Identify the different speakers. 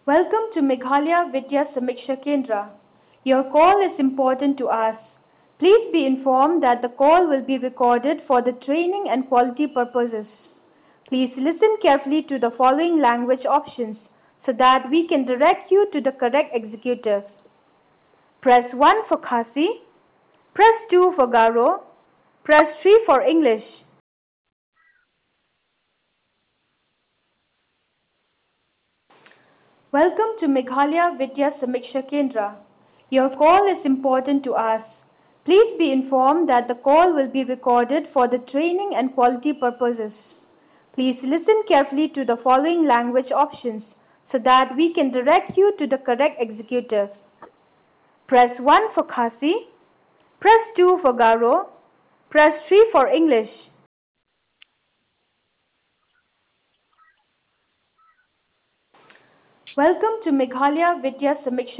Speaker 1: Welcome to Meghalaya Vidya Samiksha Kendra. Your call is important to us. Please be informed that the call will be recorded for the training and quality purposes. Please listen carefully to the following language options so that we can direct you to the correct executive. Press 1 for Khasi, press 2 for Garo, press 3 for English. Welcome to Meghalaya Vidya Samiksha Kendra. Your call is important to us. Please be informed that the call will be recorded for the training and quality purposes. Please listen carefully to the following language options so that we can direct you to the correct executive. Press 1 for Khasi, press 2 for Garo, press 3 for English. Welcome to Meghalaya Vidya Samiksha